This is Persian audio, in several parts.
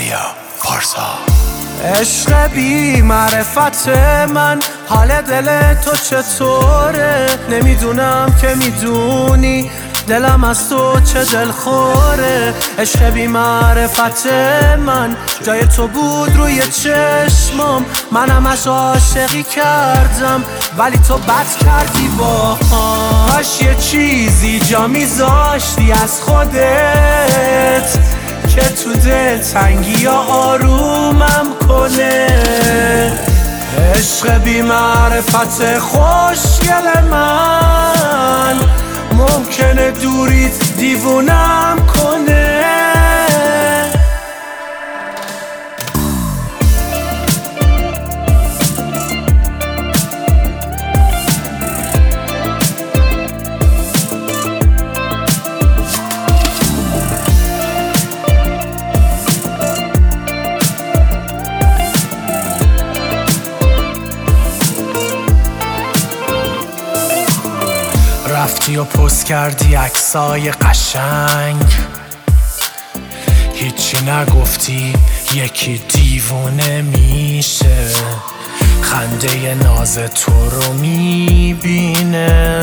آریا پارسا. عشق بی معرفت من، حال دل تو چطوره؟ نمیدونم که میدونی دلم از تو چه دلخوره. عشق بی معرفت من، جای تو بود روی چشمام، منم از عاشقی کردم ولی تو بد کردی باهام. کاش یه چیزی جا میذاشتی از خودت که تو دل تنگی یا آرومم کنه. عشق بی معرفت خوشگل من، ممکنه دوریت دیوونم کنه. رفتی و پست کردی عکسای قشنگ، هیچی نگفتی یکی دیوونه میشه. خنده ناز تو رو میبینه،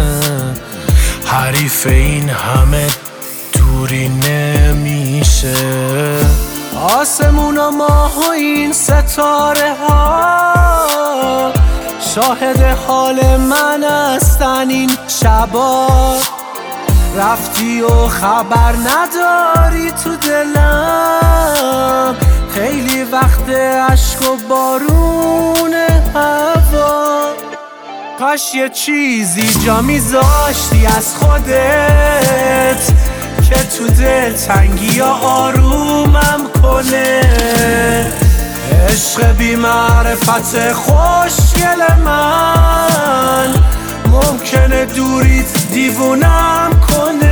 حریف این همه دوری نمیشه. آسمون و ماه و این ستاره ها شاهد حال من هستن این شبا. رفتی و خبر نداری تو دلم، خیلی وقت عشق و بارون هوا. کاش یه چیزی جا میذاشتی از خودت که تو دل تنگی یا آرومم کنه. عشق بی معرفت خوشگل من، ممکنه دوریت دیوونم کنه.